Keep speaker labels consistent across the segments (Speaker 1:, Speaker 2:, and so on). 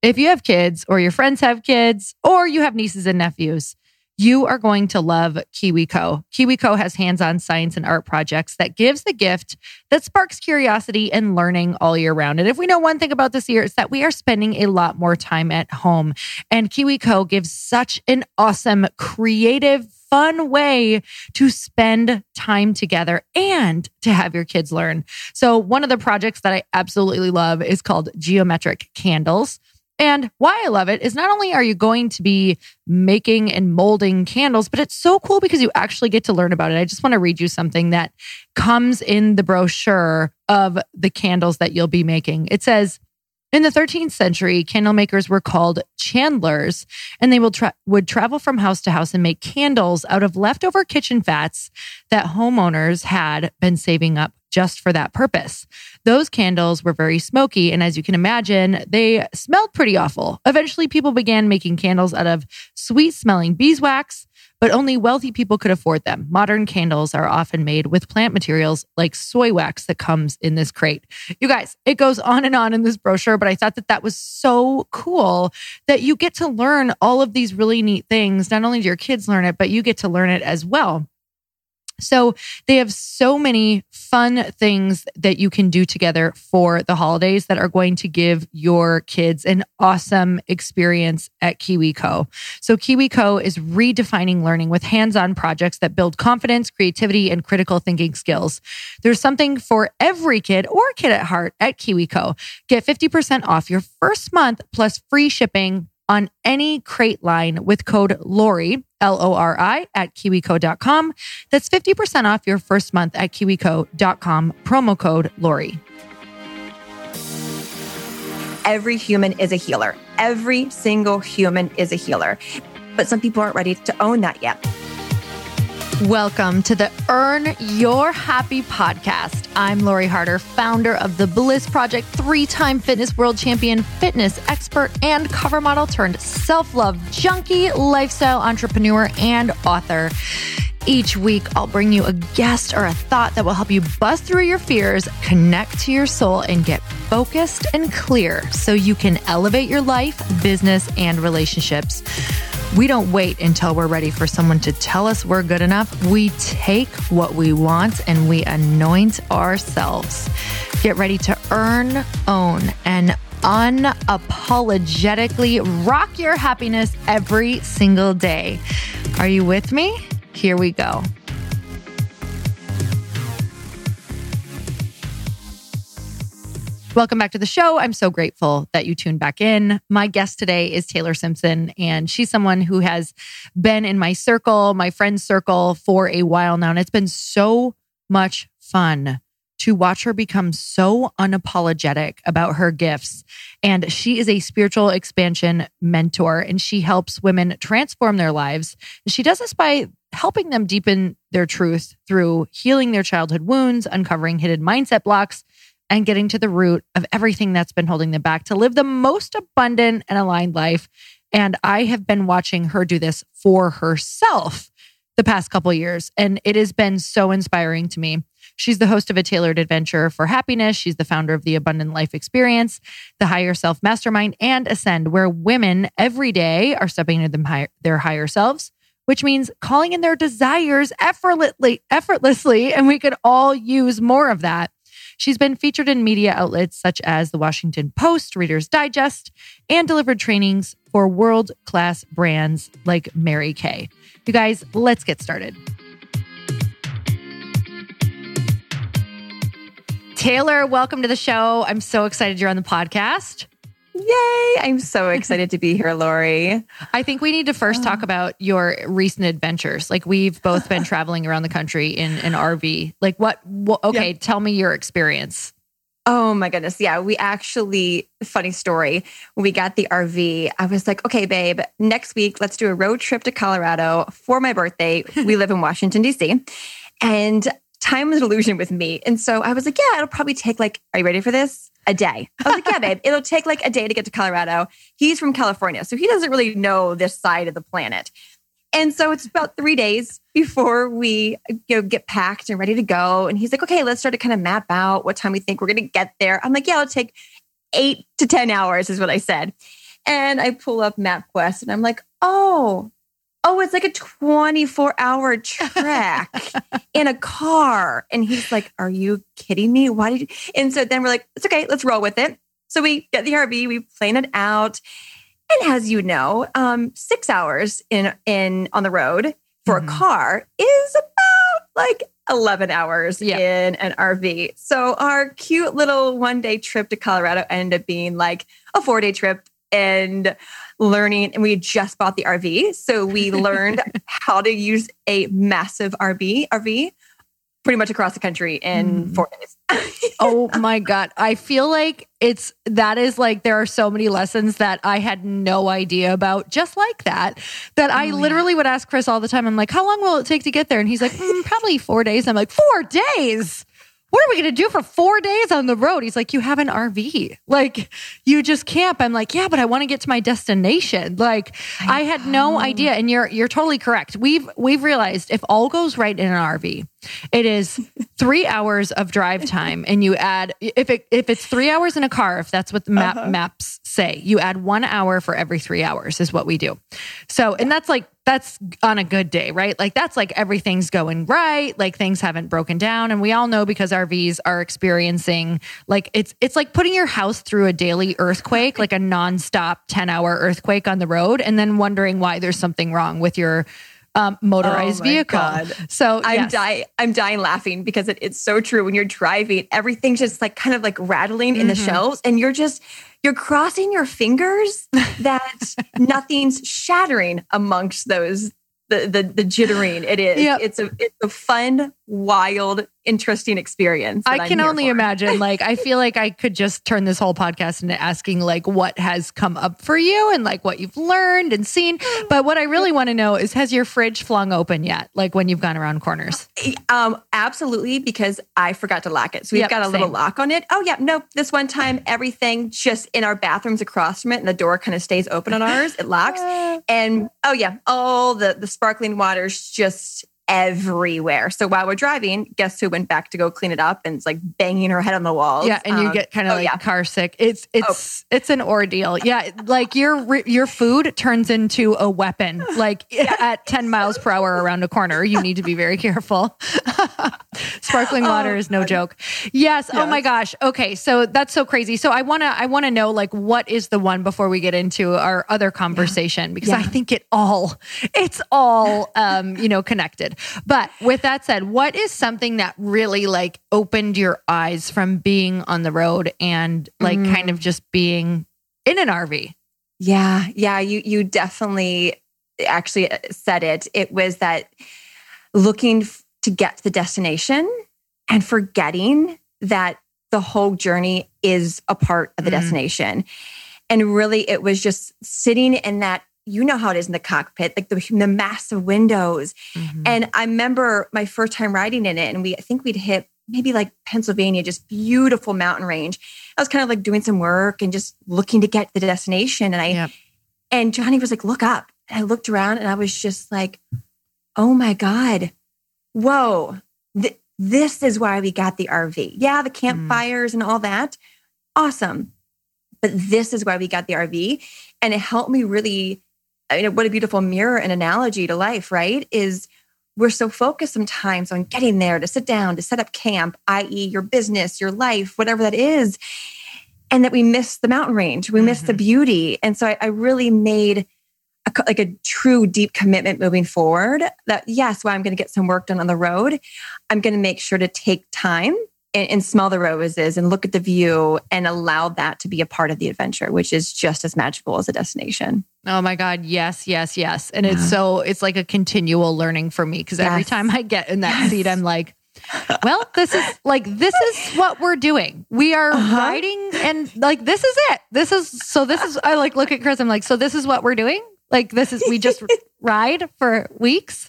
Speaker 1: If you have kids or your friends have kids or you have nieces and nephews, you are going to love KiwiCo. KiwiCo has hands-on science and art projects that gives the gift that sparks curiosity and learning all year round. And if we know one thing about this year, it's that we are spending a lot more time at home. And KiwiCo gives such an awesome, creative, fun way to spend time together and to have your kids learn. So one of the projects that I absolutely love is called Geometric Candles. And why I love it is not only are you going to be making and molding candles, but it's so cool because you actually get to learn about it. I just want to read you something that comes in the brochure of the candles that you'll be making. It says, in the 13th century, candle makers were called chandlers, and they would travel from house to house and make candles out of leftover kitchen fats that homeowners had been saving up just for that purpose. Those candles were very smoky, and as you can imagine, they smelled pretty awful. Eventually, people began making candles out of sweet-smelling beeswax, but only wealthy people could afford them. Modern candles are often made with plant materials like soy wax that comes in this crate. You guys, it goes on and on in this brochure, but I thought that that was so cool that you get to learn all of these really neat things. Not only do your kids learn it, but you get to learn it as well. So they have so many fun things that you can do together for the holidays that are going to give your kids an awesome experience at KiwiCo. So KiwiCo is redefining learning with hands-on projects that build confidence, creativity, and critical thinking skills. There's something for every kid or kid at heart at KiwiCo. Get 50% off your first month plus free shipping on any crate line with code Lori, Lori, at KiwiCo.com. That's 50% off your first month at KiwiCo.com, promo code Lori.
Speaker 2: Every human is a healer. Every single human is a healer. But some people aren't ready to own that yet.
Speaker 1: Welcome to the Earn Your Happy podcast. I'm Lori Harder, founder of The Bliss Project, 3-time fitness world champion, fitness expert, and cover model turned self-love junkie, lifestyle entrepreneur, and author. Each week, I'll bring you a guest or a thought that will help you bust through your fears, connect to your soul, and get focused and clear so you can elevate your life, business, and relationships. We don't wait until we're ready for someone to tell us we're good enough. We take what we want and we anoint ourselves. Get ready to earn, own, and unapologetically rock your happiness every single day. Are you with me? Here we go. Welcome back to the show. I'm so grateful that you tuned back in. My guest today is Taylor Simpson, and she's someone who has been in my circle, my friend's circle, for a while now. And it's been so much fun to watch her become so unapologetic about her gifts. And she is a spiritual expansion mentor, and she helps women transform their lives. She does this by helping them deepen their truth through healing their childhood wounds, uncovering hidden mindset blocks, and getting to the root of everything that's been holding them back to live the most abundant and aligned life. And I have been watching her do this for herself the past couple of years, and it has been so inspiring to me. She's the host of A Tailored Adventure for Happiness. She's the founder of the Abundant Life Experience, the Higher Self Mastermind, and Ascend, where women every day are stepping into their higher selves, which means calling in their desires effortlessly, and we could all use more of that. She's been featured in media outlets such as The Washington Post, Reader's Digest, and delivered trainings for world-class brands like Mary Kay. You guys, let's get started. Taylor, welcome to the show. I'm so excited you're on the podcast.
Speaker 2: Yay! I'm so excited to be here, Lori.
Speaker 1: I think we need to first talk about your recent adventures. Like, we've both been traveling around the country in an RV. Like, okay, tell me your experience.
Speaker 2: Oh my goodness. Yeah, we actually, funny story. When we got the RV, I was like, okay, babe, next week, let's do a road trip to Colorado for my birthday. We live in Washington, D.C. And time was an illusion with me. And so I was like, yeah, it'll probably take are you ready for this? A day. I was like, yeah, babe, it'll take a day to get to Colorado. He's from California, so he doesn't really know this side of the planet. And so it's about 3 days before we get packed and ready to go. And he's like, okay, let's start to kind of map out what time we think we're going to get there. I'm like, yeah, it'll take 8 to 10 hours is what I said. And I pull up MapQuest and I'm like, oh, it's like a 24-hour trek in a car. And he's like, are you kidding me? Why did you? And so then we're like, it's okay, let's roll with it. So we get the RV, we plan it out. And as you know, 6 hours in on the road for a car is about like 11 hours in an RV. So our cute little one-day trip to Colorado ended up being like a 4-day trip and learning. And we just bought the RV. So we learned how to use a massive RV pretty much across the country in 4 days.
Speaker 1: Oh my God. I feel like there are so many lessons that I had no idea about just like that I literally would ask Chris all the time. I'm like, how long will it take to get there? And he's like, probably 4 days. I'm like, 4 days? What are we going to do for 4 days on the road? He's like, you have an RV. Like, you just camp. I'm like, yeah, but I want to get to my destination. Like, I had no idea. And you're totally correct. We've realized if all goes right in an RV, it is 3 hours of drive time. And you add, if it's 3 hours in a car, if that's what the maps say, you add 1 hour for every 3 hours is what we do. So, and that's on a good day, right? Like that's like everything's going right. Like things haven't broken down. And we all know because RVs are experiencing like, it's like putting your house through a daily earthquake, like a nonstop 10-hour earthquake on the road, and then wondering why there's something wrong with your motorized vehicle.
Speaker 2: God.
Speaker 1: So
Speaker 2: I'm dying laughing because it's so true. When you're driving, everything's just like kind of like rattling in the shelves, and you're crossing your fingers that nothing's shattering amongst those the jittering. It is. Yep. It's a fun, wild, interesting experience.
Speaker 1: I can only imagine. Like, I feel like I could just turn this whole podcast into asking like what has come up for you and like what you've learned and seen. But what I really want to know is, has your fridge flung open yet? Like when you've gone around corners?
Speaker 2: Absolutely, because I forgot to lock it. So we've got a little lock on it. Oh yeah, no. This one time, everything just in our bathrooms across from it, and the door kind of stays open on ours. It locks, and all the sparkling water's just everywhere. So while we're driving, guess who went back to go clean it up and it's like banging her head on the walls. Yeah,
Speaker 1: and you get kind of car sick. It's an ordeal. Yeah, like your food turns into a weapon. Like at 10 miles per hour around a corner, you need to be very careful. Sparkling water is no joke. Yes. Oh my gosh. Okay, so that's so crazy. So I wanna know like what is the one before we get into our other conversation, because I think it's all connected. But with that said, what is something that really like opened your eyes from being on the road and like kind of just being in an RV?
Speaker 2: Yeah. You definitely actually said it. It was that looking to get to the destination and forgetting that the whole journey is a part of the destination. And really, it was just sitting in that. You know how it is in the cockpit, like the massive windows. And I remember my first time riding in it, and I think we'd hit maybe like Pennsylvania, just beautiful mountain range. I was kind of like doing some work and just looking to get to the destination. And Johnny was like, look up. And I looked around and I was just like, oh my God, whoa, this is why we got the RV. Yeah, the campfires and all that. Awesome. But this is why we got the RV. And it helped me really, what a beautiful mirror and analogy to life, right? Is we're so focused sometimes on getting there to sit down, to set up camp, i.e. your business, your life, whatever that is. And that we miss the mountain range. We miss the beauty. And so I really made a true deep commitment moving forward that yes, while I'm going to get some work done on the road, I'm going to make sure to take time and smell the roses and look at the view and allow that to be a part of the adventure, which is just as magical as a destination.
Speaker 1: Oh my God. Yes. And it's like a continual learning for me. Cause every time I get in that seat, I'm like, well, this is what we're doing. We are riding and like, this is it. I like look at Chris. I'm like, so this is what we're doing. Like we just ride for weeks.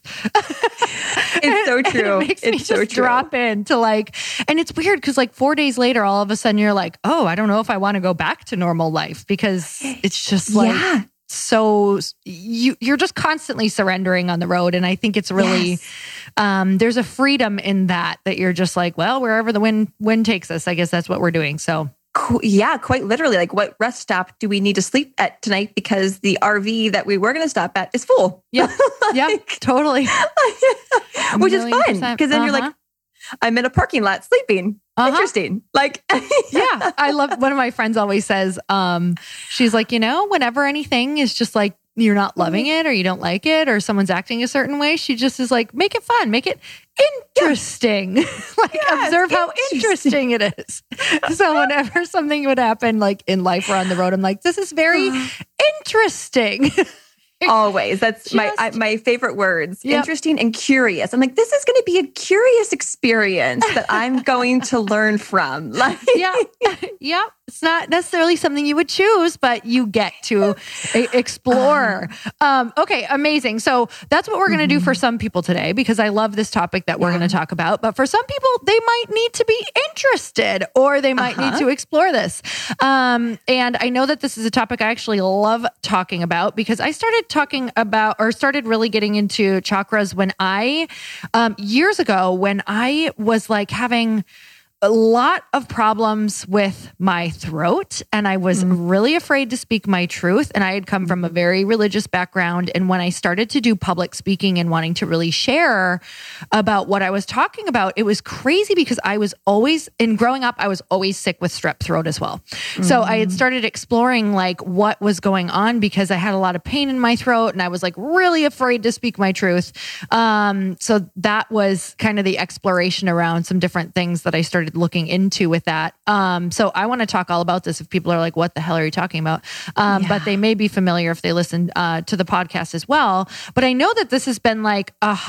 Speaker 2: It's so true.
Speaker 1: It makes me just drop in to like, and it's weird because like 4 days later, all of a sudden you're like, oh, I don't know if I want to go back to normal life, because it's just like, so you're just constantly surrendering on the road. And I think it's really, there's a freedom in that you're just like, well, wherever the wind takes us, I guess that's what we're doing. So
Speaker 2: Yeah, quite literally. Like, what rest stop do we need to sleep at tonight because the RV that we were going to stop at is full?
Speaker 1: Yeah, yeah, totally.
Speaker 2: Which is fun because then you're like, I'm in a parking lot sleeping. Interesting. Like,
Speaker 1: yeah, I love, one of my friends always says, she's like, whenever anything is just like, you're not loving it or you don't like it or someone's acting a certain way, she just is like, make it fun, make it interesting. Observe how interesting it is. So whenever something would happen like in life or on the road, I'm like, this is very interesting.
Speaker 2: Always. That's my favorite words. Yep. Interesting and curious. I'm like, this is going to be a curious experience that I'm going to learn from. Like,
Speaker 1: yeah. It's not necessarily something you would choose, but you get to explore. Okay, amazing. So that's what we're going to do for some people today, because I love this topic that we're going to talk about. But for some people, they might need to be interested or they might need to explore this. And I know that this is a topic I actually love talking about because I started really getting into chakras when years ago, when I was like having a lot of problems with my throat and I was really afraid to speak my truth. And I had come from a very religious background. And when I started to do public speaking and wanting to really share about what I was talking about, it was crazy because growing up, I was always sick with strep throat as well. So I had started exploring like what was going on because I had a lot of pain in my throat and I was like really afraid to speak my truth. So that was kind of the exploration around some different things that I started looking into with that. So I want to talk all about this if people are like, what the hell are you talking about? But they may be familiar if they listen to the podcast as well. But I know that this has been like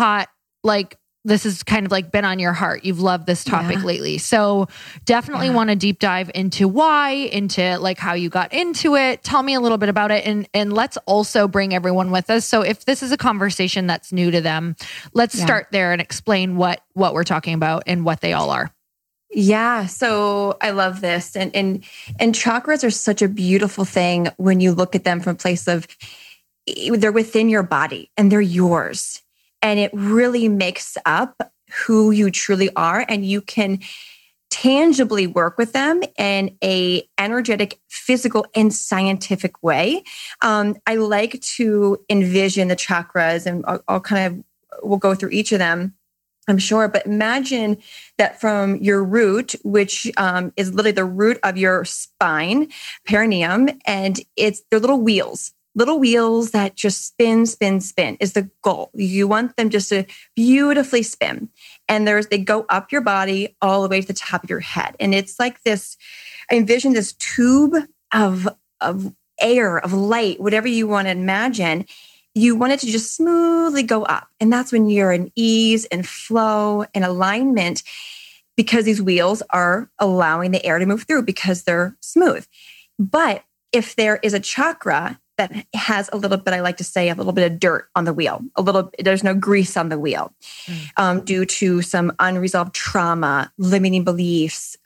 Speaker 1: this has kind of like been on your heart. You've loved this topic lately. So definitely want to deep dive into why, into like how you got into it. Tell me a little bit about it. And let's also bring everyone with us. So if this is a conversation that's new to them, let's start there and explain what we're talking about and what they all are.
Speaker 2: Yeah. So I love this. And chakras are such a beautiful thing when you look at them from a place of they're within your body and they're yours. And it really makes up who you truly are. And you can tangibly work with them in a energetic, physical, and scientific way. I like to envision the chakras, and we'll go through each of them, I'm sure. But imagine that from your root, which is literally the root of your spine, perineum, and they're little wheels that just spin is the goal. You want them just to beautifully spin. And they go up your body all the way to the top of your head. And it's like this, I envision this tube of air, of light, whatever you want to imagine. You want it to just smoothly go up. And that's when you're in ease and flow and alignment, because these wheels are allowing the air to move through because they're smooth. But if there is a chakra that has a little bit, I like to say, a little bit of dirt on the wheel, there's no grease on the wheel, due to some unresolved trauma, limiting beliefs,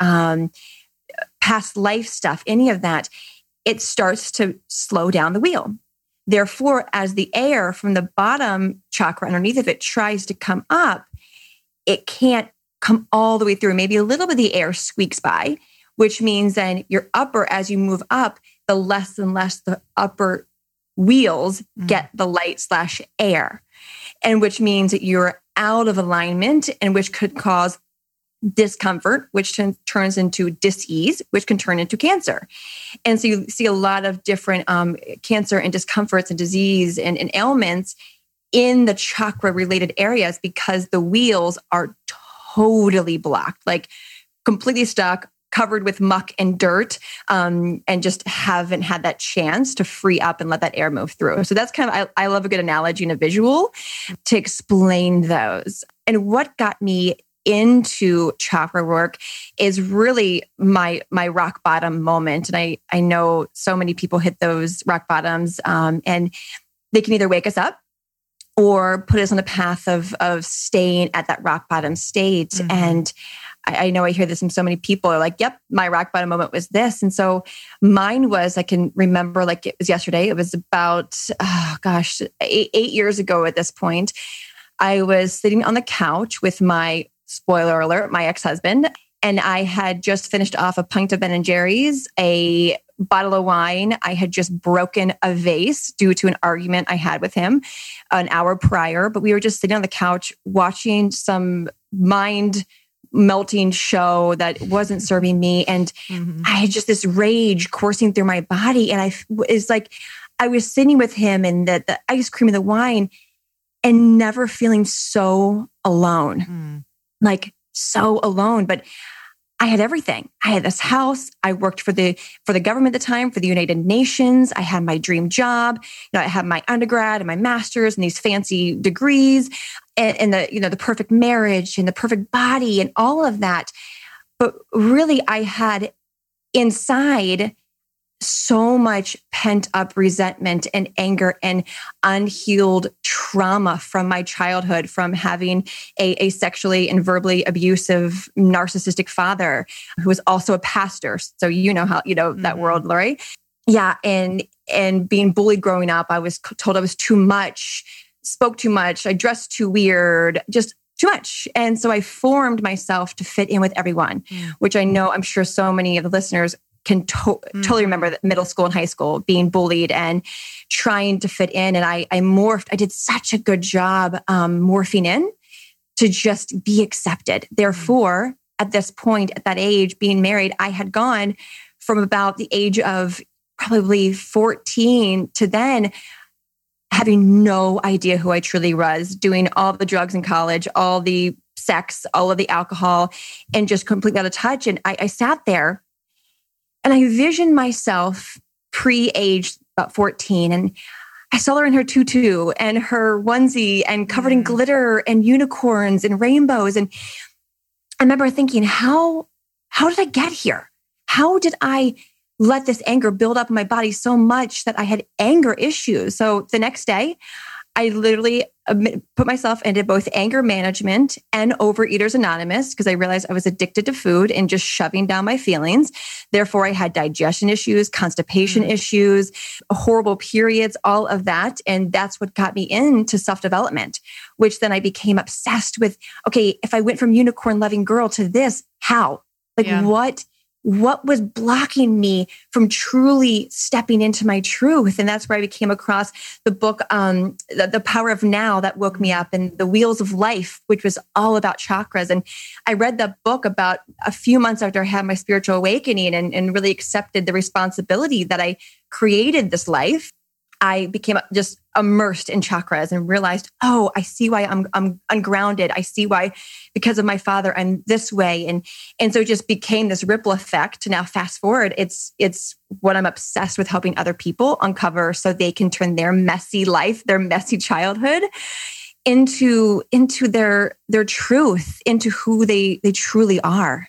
Speaker 2: past life stuff, any of that, it starts to slow down the wheel. Therefore, as the air from the bottom chakra underneath of it tries to come up, it can't come all the way through. Maybe a little bit of the air squeaks by, which means then your upper, as you move up, the less and less the upper wheels get the light/air, and which means that you're out of alignment, and which could cause discomfort, which turns into dis-ease, which can turn into cancer. And so you see a lot of different cancer and discomforts and disease and ailments in the chakra related areas because the wheels are totally blocked, like completely stuck, covered with muck and dirt, and just haven't had that chance to free up and let that air move through. So that's kind of, I love a good analogy and a visual to explain those. And what got me into chakra work is really my rock bottom moment. And I know so many people hit those rock bottoms, and they can either wake us up or put us on a path of staying at that rock bottom state. And I know I hear this from so many people are like, yep, my rock bottom moment was this. And so mine was, I can remember like it was yesterday. It was about, 8 years ago at this point. I was sitting on the couch with my, spoiler alert, my ex-husband. And I had just finished off a pint of Ben & Jerry's, a bottle of wine. I had just broken a vase due to an argument I had with him an hour prior. But we were just sitting on the couch watching some mind melting show that wasn't serving me. And I had just this rage coursing through my body. And it's like I was sitting with him and the ice cream and the wine and never feeling so alone. Like so alone. But I had everything. I had this house. I worked for the government at the time, for the United Nations. I had my dream job. I had my undergrad and my master's and these fancy degrees and the perfect marriage and the perfect body and all of that. But really, I had inside so much pent up resentment and anger and unhealed trauma from my childhood, from having a sexually and verbally abusive narcissistic father who was also a pastor. So that world, Lori. Yeah. And being bullied growing up, I was told I was too much, spoke too much, I dressed too weird, just too much. And so I formed myself to fit in with everyone, which I'm sure so many of the listeners can totally remember that middle school and high school being bullied and trying to fit in. And I morphed. I did such a good job morphing in to just be accepted. Therefore, at this point, at that age, being married, I had gone from about the age of probably 14 to then having no idea who I truly was, doing all the drugs in college, all the sex, all of the alcohol, and just completely out of touch. And I sat there and I visioned myself pre-age about 14. And I saw her in her tutu and her onesie and covered in glitter and unicorns and rainbows. And I remember thinking, how did I get here? How did I let this anger build up in my body so much that I had anger issues? So the next day, I literally put myself into both anger management and Overeaters Anonymous because I realized I was addicted to food and just shoving down my feelings. Therefore, I had digestion issues, constipation issues, horrible periods, all of that. And that's what got me into self-development, which then I became obsessed with, okay, if I went from unicorn loving girl to this, how? What was blocking me from truly stepping into my truth? And that's where I came across the book, The Power of Now, that woke me up, and The Wheels of Life, which was all about chakras. And I read that book about a few months after I had my spiritual awakening and really accepted the responsibility that I created this life. I became just immersed in chakras and realized, oh, I see why I'm ungrounded. I see why, because of my father, I'm this way. And so it just became this ripple effect. Now, fast forward, it's what I'm obsessed with helping other people uncover so they can turn their messy life, their messy childhood into their truth, into who they truly are.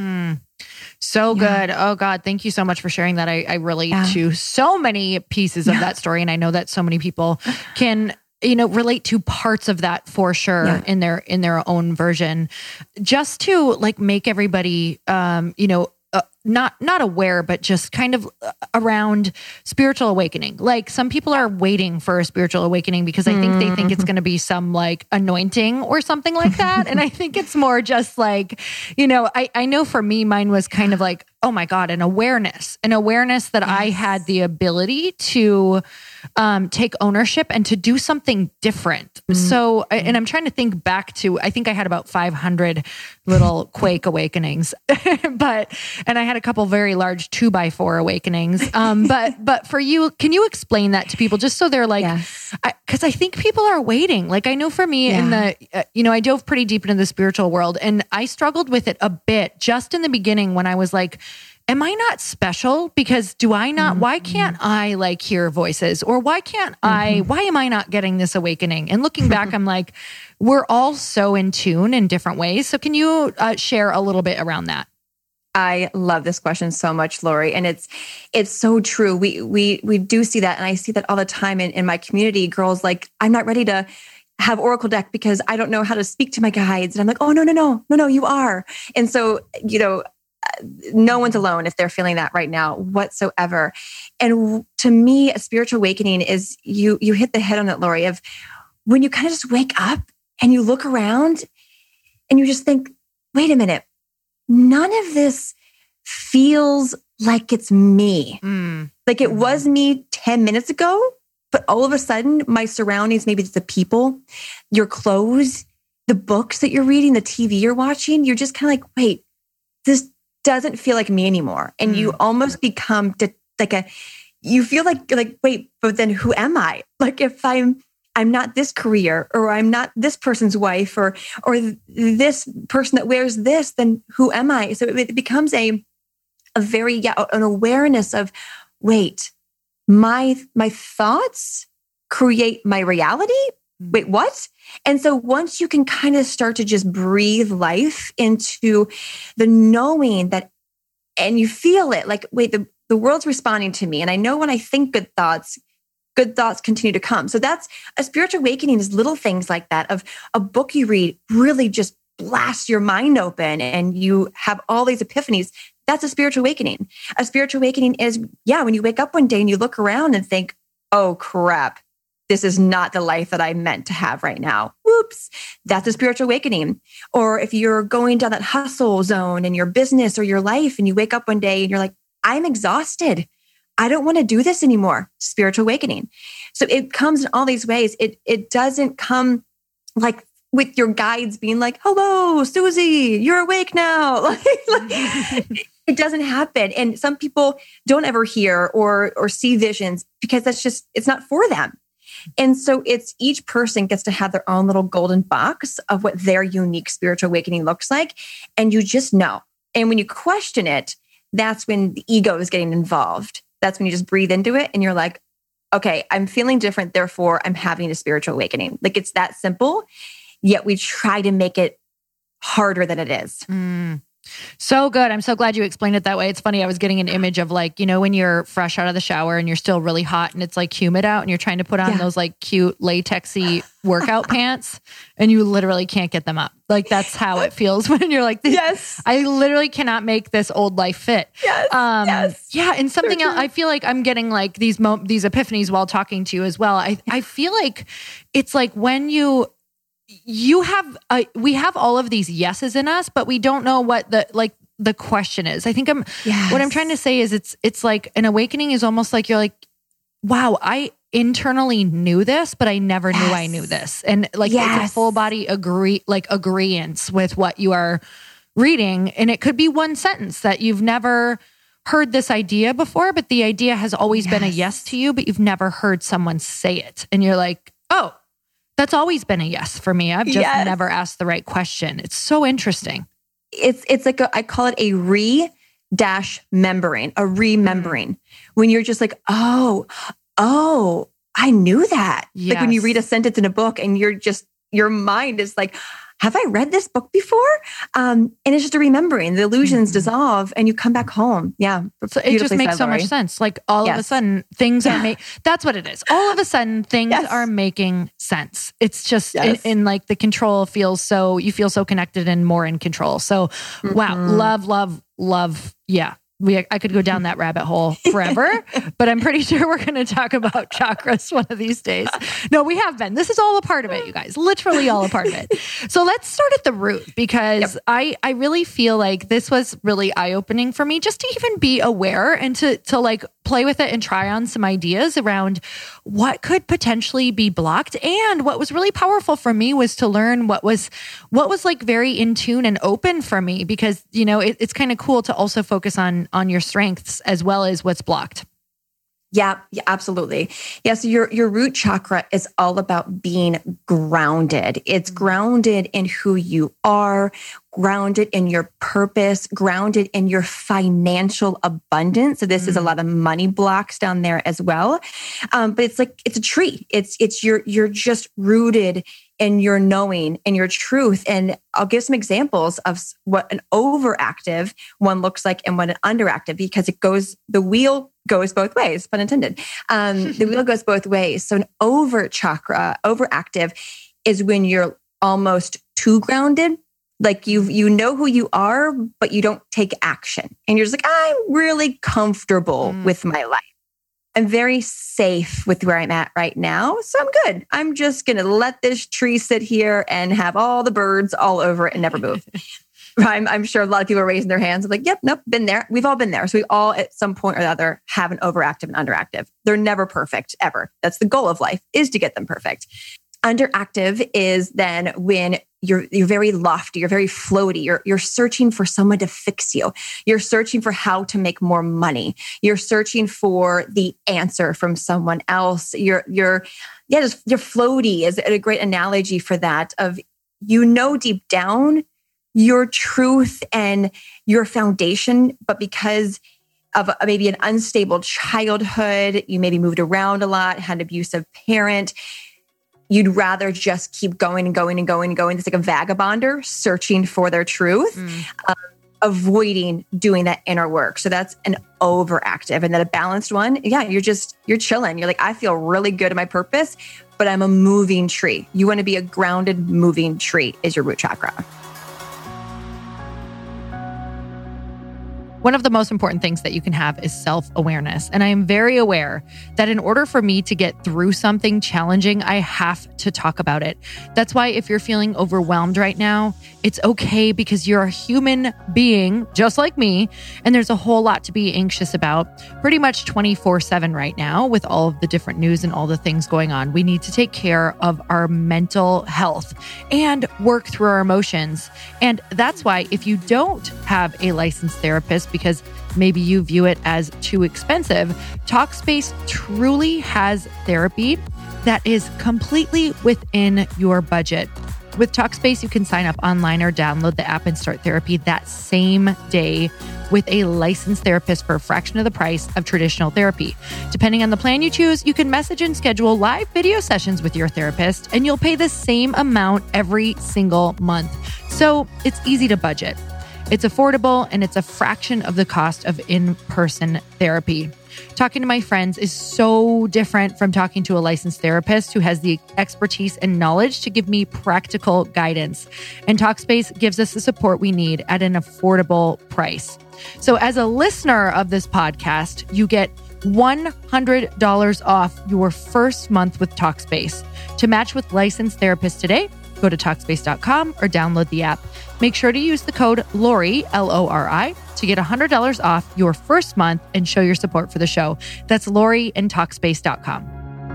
Speaker 1: So good. Oh God, thank you so much for sharing that. I relate to so many pieces of that story. And I know that so many people can, relate to parts of that for sure in their own version, just to make everybody, not aware, but just kind of around spiritual awakening. Like some people are waiting for a spiritual awakening because I think they think it's going to be some anointing or something like that. And I think it's more just I know for me, mine was kind of oh my God, an awareness that I had the ability to take ownership and to do something different. So, and I'm trying to think back to, I think I had about 500 little quake awakenings, and I had a couple very large 2x4 awakenings. But for you, can you explain that to people just so they're because I think people are waiting. I know for me in the, I dove pretty deep into the spiritual world and I struggled with it a bit just in the beginning when I was am I not special? Because why can't I hear voices? Or why am I not getting this awakening? And looking back, I'm we're all so in tune in different ways. So can you share a little bit around that?
Speaker 2: I love this question so much, Lori. And it's so true. We do see that. And I see that all the time in my community, girls I'm not ready to have Oracle deck because I don't know how to speak to my guides. And I'm oh, no, you are. And so, no one's alone if they're feeling that right now whatsoever. And to me, a spiritual awakening is you hit the head on it, Lori, of when you kind of just wake up and you look around and you just think, wait a minute, none of this feels like it's me. Like it was me 10 minutes ago, but all of a sudden my surroundings, maybe it's the people, your clothes, the books that you're reading, the TV you're watching, you're just kind of like, wait, this doesn't feel like me anymore. And you almost become you feel like, wait, but then who am I? Like if I'm not this career, or I'm not this person's wife, or this person that wears this, then who am I? So it becomes an awareness of, wait, my thoughts create my reality? Wait, what? And so once you can kind of start to just breathe life into the knowing that, and you feel it, like, wait, the world's responding to me. And I know when I think good thoughts continue to come. So that's a spiritual awakening, is little things like that, of a book you read really just blasts your mind open and you have all these epiphanies. That's a spiritual awakening. A spiritual awakening is, when you wake up one day and you look around and think, oh crap, this is not the life that I meant to have right now. Whoops. That's a spiritual awakening. Or if you're going down that hustle zone in your business or your life and you wake up one day and you're like, I'm exhausted. I don't want to do this anymore. Spiritual awakening. So it comes in all these ways. It doesn't come like with your guides being like, hello, Susie, you're awake now. It doesn't happen. And some people don't ever hear or see visions because it's not for them. And so it's each person gets to have their own little golden box of what their unique spiritual awakening looks like. And you just know. And when you question it, that's when the ego is getting involved. That's when you just breathe into it and you're like, okay, I'm feeling different. Therefore, I'm having a spiritual awakening. Like it's that simple, yet we try to make it harder than it is.
Speaker 1: So good. I'm so glad you explained it that way. It's funny. I was getting an image of like, when you're fresh out of the shower and you're still really hot and it's like humid out and you're trying to put on those like cute latexy workout pants and you literally can't get them up. Like that's how it feels when you're like, yes, I literally cannot make this old life fit.
Speaker 2: Yes.
Speaker 1: Yeah. And something else, I feel like I'm getting like these epiphanies while talking to you as well. I feel like it's like when we have all of these yeses in us, but we don't know what the question is. I think what I'm trying to say is it's like an awakening is almost like you're like, wow, internally knew this, but I never knew I knew this. And like, it's a full body agreeance with what you are reading. And it could be one sentence that you've never heard this idea before, but the idea has always been a yes to you, but you've never heard someone say it. And you're like, oh, that's always been a yes for me. I've just never asked the right question. It's so interesting.
Speaker 2: It's like I call it a remembering. When you're just like, oh, I knew that.
Speaker 1: Yes.
Speaker 2: Like when you read a sentence in a book and your mind is like, have I read this book before? And it's just a remembering. The illusions dissolve and you come back home. Yeah.
Speaker 1: So it just makes so much sense. Like all of a sudden things are that's what it is. All of a sudden things are making sense. It's just in like the control you feel so connected and more in control. So wow. Love. Yeah. I could go down that rabbit hole forever, but I'm pretty sure we're going to talk about chakras one of these days. No, we have been. This is all a part of it, you guys. Literally all a part of it. So let's start at the root because I really feel like this was really eye-opening for me just to even be aware and to like play with it and try on some ideas around what could potentially be blocked. And what was really powerful for me was to learn what was like very in tune and open for me because, it's kind of cool to also focus on your strengths as well as what's blocked.
Speaker 2: Yeah, absolutely. Yeah, so your root chakra is all about being grounded. It's grounded in who you are, grounded in your purpose, grounded in your financial abundance. So this is a lot of money blocks down there as well. But it's a tree. You're just rooted in your knowing and your truth. And I'll give some examples of what an overactive one looks like and what an underactive, because the wheel goes both ways, pun intended. The wheel goes both ways. So an overactive is when you're almost too grounded. Like you know who you are, but you don't take action. And you're just like, I'm really comfortable with my life. I'm very safe with where I'm at right now. So I'm good. I'm just going to let this tree sit here and have all the birds all over it and never move. I'm sure a lot of people are raising their hands. Like, yep, nope, been there. We've all been there. So we all at some point or the other have an overactive and underactive. They're never perfect ever. That's the goal of life, is to get them perfect. Underactive is then when you're very lofty, you're very floaty, you're searching for someone to fix you. You're searching for how to make more money. You're searching for the answer from someone else. You're floaty is a great analogy for that of, deep down your truth and your foundation, but because of maybe an unstable childhood, you maybe moved around a lot, had an abusive parent, you'd rather just keep going and going and going and going. It's like a vagabonder searching for their truth, avoiding doing that inner work. So that's an overactive. And then a balanced one, you're chilling. You're like, I feel really good at my purpose, but I'm a moving tree. You want to be a grounded, moving tree is your root chakra.
Speaker 1: One of the most important things that you can have is self-awareness. And I am very aware that in order for me to get through something challenging, I have to talk about it. That's why if you're feeling overwhelmed right now, it's okay, because you're a human being just like me. And there's a whole lot to be anxious about pretty much 24/7 right now with all of the different news and all the things going on. We need to take care of our mental health and work through our emotions. And that's why if you don't have a licensed therapist, because maybe you view it as too expensive, Talkspace truly has therapy that is completely within your budget. With Talkspace, you can sign up online or download the app and start therapy that same day with a licensed therapist for a fraction of the price of traditional therapy. Depending on the plan you choose, you can message and schedule live video sessions with your therapist, and you'll pay the same amount every single month. So it's easy to budget. It's affordable, and it's a fraction of the cost of in-person therapy. Talking to my friends is so different from talking to a licensed therapist who has the expertise and knowledge to give me practical guidance. And Talkspace gives us the support we need at an affordable price. So as a listener of this podcast, you get $100 off your first month with Talkspace. To match with licensed therapists today, go to Talkspace.com or download the app. Make sure to use the code LORI, L-O-R-I, to get $100 off your first month and show your support for the show. That's Lori and Talkspace.com.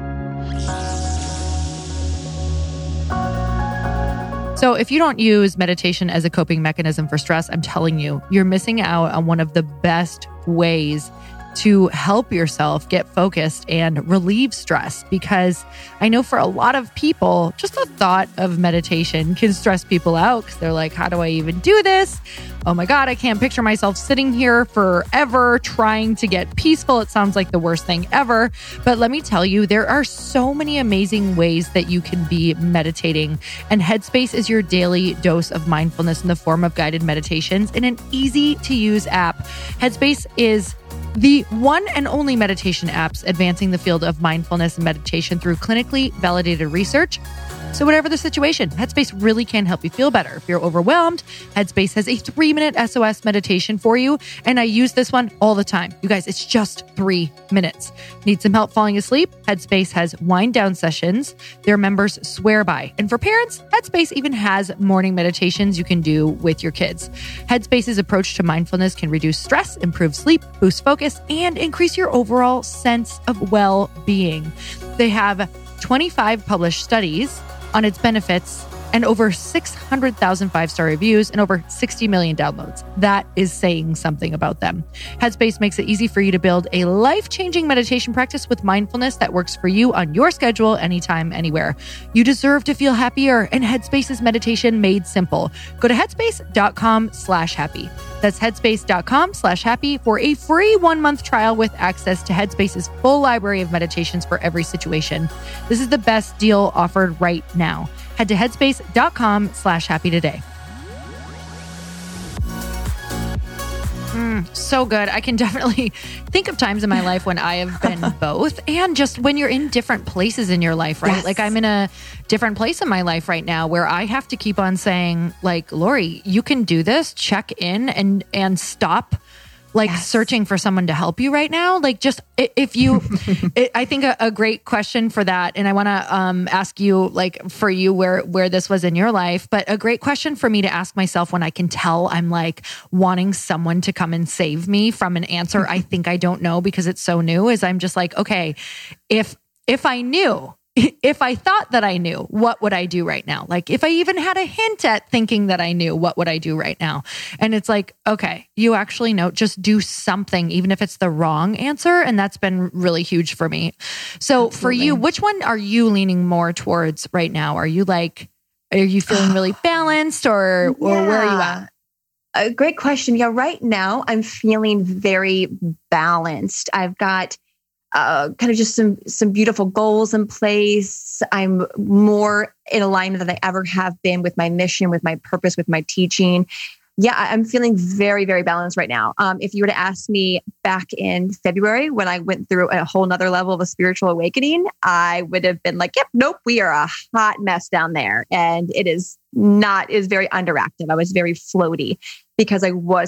Speaker 1: So if you don't use meditation as a coping mechanism for stress, I'm telling you, you're missing out on one of the best ways to help yourself get focused and relieve stress. Because I know for a lot of people, just the thought of meditation can stress people out because they're like, how do I even do this? Oh my God, I can't picture myself sitting here forever trying to get peaceful. It sounds like the worst thing ever. But let me tell you, there are so many amazing ways that you can be meditating. And Headspace is your daily dose of mindfulness in the form of guided meditations in an easy to use app. Headspace is the one and only meditation apps advancing the field of mindfulness and meditation through clinically validated research. So whatever the situation, Headspace really can help you feel better. If you're overwhelmed, Headspace has a 3-minute SOS meditation for you. And I use this one all the time. You guys, it's just 3 minutes. Need some help falling asleep? Headspace has wind down sessions their members swear by. And for parents, Headspace even has morning meditations you can do with your kids. Headspace's approach to mindfulness can reduce stress, improve sleep, boost focus, and increase your overall sense of well-being. They have 25 published studies on its benefits and over 600,000 5-star reviews and over 60 million downloads. That is saying something about them. Headspace makes it easy for you to build a life-changing meditation practice with mindfulness that works for you on your schedule, anytime, anywhere. You deserve to feel happier, and Headspace is meditation made simple. Go to headspace.com/happy. That's headspace.com/happy for a free 1-month trial with access to Headspace's full library of meditations for every situation. This is the best deal offered right now. Head to headspace.com/happy today. So good. I can definitely think of times in my life when I have been both, and just when you're in different places in your life, right?
Speaker 2: Yes.
Speaker 1: Like I'm in a different place in my life right now where I have to keep on saying, like, Lori, you can do this, check in and stop like searching for someone to help you right now? Like just if you, I think a great question for that. And I want to ask you like for you where this was in your life, but a great question for me to ask myself when I can tell I'm like wanting someone to come and save me from an answer I think I don't know because it's so new is I'm just like, okay, if I knew, if I thought that I knew, what would I do right now? Like if I even had a hint at thinking that I knew, what would I do right now? And it's like, okay, you actually know, just do something, even if it's the wrong answer. And that's been really huge for me. So Absolutely. For you, which one are you leaning more towards right now? Are you feeling really balanced or where are you at?
Speaker 2: A great question. Yeah, right now I'm feeling very balanced. I've got kind of just some beautiful goals in place. I'm more in alignment than I ever have been with my mission, with my purpose, with my teaching. Yeah, I'm feeling very, very balanced right now. If you were to ask me back in February when I went through a whole nother level of a spiritual awakening, I would have been like, yep, nope, we are a hot mess down there. And it is very underactive. I was very floaty because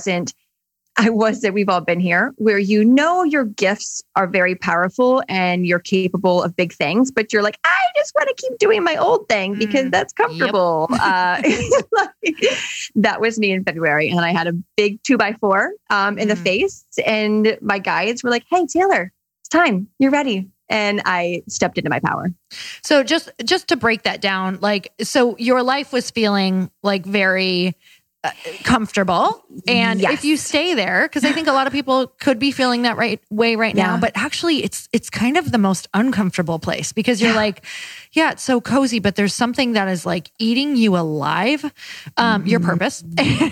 Speaker 2: we've all been here where your gifts are very powerful and you're capable of big things, but you're like, I just want to keep doing my old thing because that's comfortable. Yep. That was me in February. And I had a big 2x4 in the face and my guides were like, hey, Taylor, it's time. You're ready. And I stepped into my power.
Speaker 1: So just to break that down, so your life was feeling like very comfortable. And if you stay there, because I think a lot of people could be feeling that right now, but actually it's kind of the most uncomfortable place because you're like, it's so cozy, but there's something that is like eating you alive, your purpose.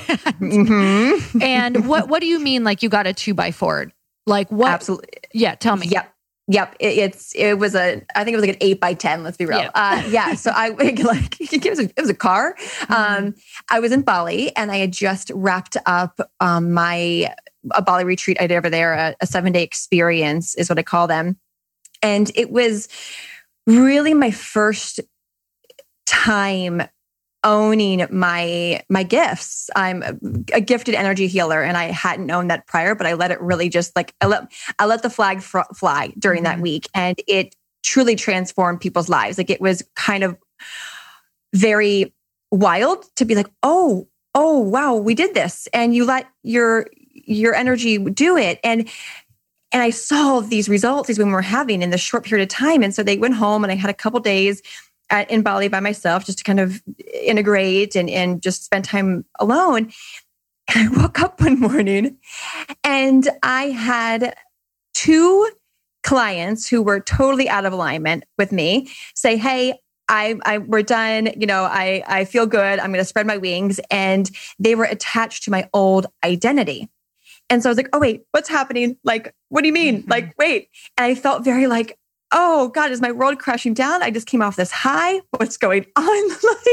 Speaker 1: And what do you mean? Like you got a 2x4? Like what?
Speaker 2: Absolutely.
Speaker 1: Yeah. Tell me.
Speaker 2: Yep. It was I think it was like an 8x10. Let's be real. So it was a car. I was in Bali and I had just wrapped up a Bali retreat I did over there, a 7-day experience is what I call them. And it was really my first time owning my gifts. I'm a gifted energy healer and I hadn't known that prior, but I let it really just I let the flag fly during that week and it truly transformed people's lives. Like it was kind of very wild to be like, oh, wow, we did this. And you let your energy do it. And I saw these results when we were having in this short period of time. And so they went home and I had a couple days in Bali by myself just to kind of integrate and just spend time alone. And I woke up one morning and I had 2 clients who were totally out of alignment with me say, hey, we're done. I feel good. I'm going to spread my wings. And they were attached to my old identity. And so I was like, oh, wait, what's happening? Like, what do you mean? Like, wait. And I felt very like, oh God, is my world crashing down? I just came off this high. What's going on?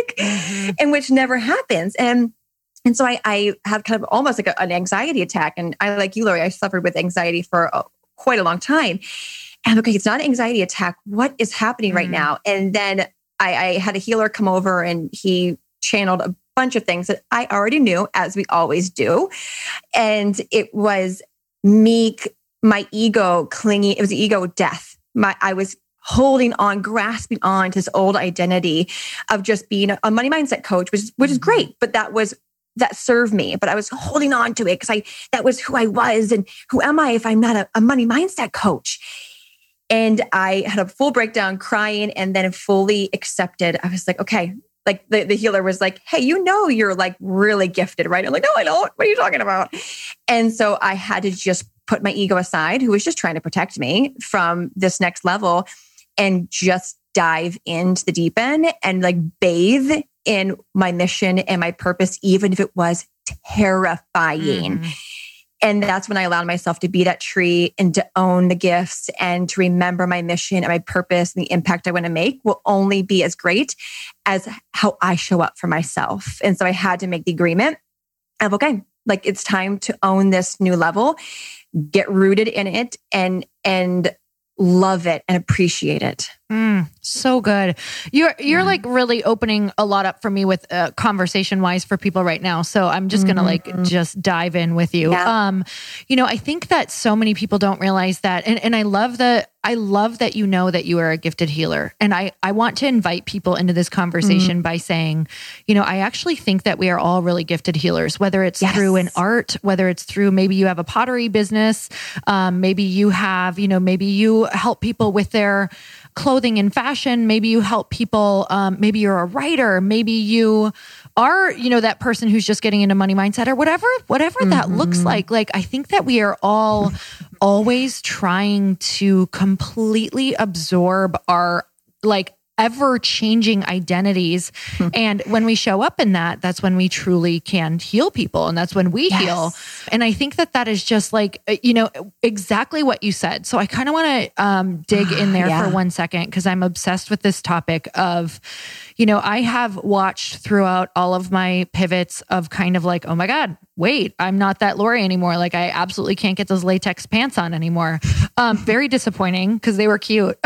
Speaker 2: And which never happens. And so I have kind of almost like an anxiety attack. And I, like you, Lori, I suffered with anxiety for quite a long time. And okay, it's not an anxiety attack. What is happening right now? And then I had a healer come over and he channeled a bunch of things that I already knew, as we always do. And it was me, my ego clinging. It was ego death. I was holding on, grasping on to this old identity of just being a money mindset coach, which is great, but that served me. But I was holding on to it because that was who I was, and who am I if I'm not a money mindset coach? And I had a full breakdown, crying, and then fully accepted. I was like, okay. Like the healer was like, hey, you're like really gifted, right? I'm like, no, I don't. What are you talking about? And so I had to just put my ego aside, who was just trying to protect me from this next level, and just dive into the deep end and like bathe in my mission and my purpose, even if it was terrifying. And that's when I allowed myself to be that tree and to own the gifts and to remember my mission and my purpose and the impact I want to make will only be as great as how I show up for myself. And so I had to make the agreement of, okay, like it's time to own this new level, get rooted in it and love it and appreciate it.
Speaker 1: So good. You're like really opening a lot up for me with conversation wise for people right now. So I'm just going to just dive in with you.
Speaker 2: Yeah.
Speaker 1: I think that so many people don't realize that. And I love that you know that you are a gifted healer. And I want to invite people into this conversation by saying, I actually think that we are all really gifted healers, whether it's through an art, whether it's through, maybe you have a pottery business. Maybe you have, maybe you help people with their clothing and fashion. Maybe you help people. Maybe you're a writer. Maybe you are, that person who's just getting into money mindset or whatever that looks like. Like, I think that we are all always trying to completely absorb our ever-changing identities. And when we show up in that, that's when we truly can heal people. And that's when we heal. And I think that is just exactly what you said. So I kind of want to dig in there for 1 second, because I'm obsessed with this topic of, I have watched throughout all of my pivots of kind of oh my God, wait, I'm not that Lori anymore. Like, I absolutely can't get those latex pants on anymore. Very disappointing, because they were cute.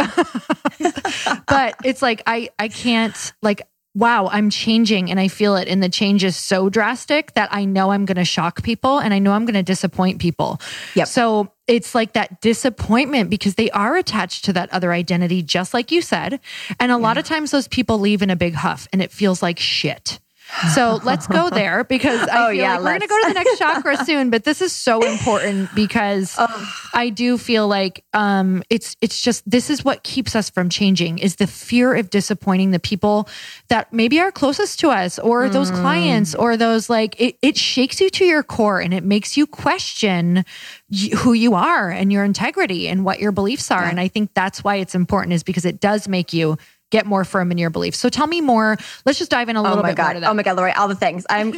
Speaker 1: But it's I can't, wow, I'm changing and I feel it. And the change is so drastic that I know I'm going to shock people and I know I'm going to disappoint people.
Speaker 2: Yep.
Speaker 1: So it's that disappointment, because they are attached to that other identity, just like you said. And a lot of times those people leave in a big huff and it feels like shit. So let's go there, because I feel we're going to go to the next chakra soon, but this is so important, because I do feel it's just, this is what keeps us from changing, is the fear of disappointing the people that maybe are closest to us, or those clients, or those it shakes you to your core and it makes you question who you are and your integrity and what your beliefs are. And I think that's why it's important, is because it does make you get more firm in your beliefs. So tell me more. Let's just dive in a little bit more to that.
Speaker 2: Oh my God, Lori, all the things. I'm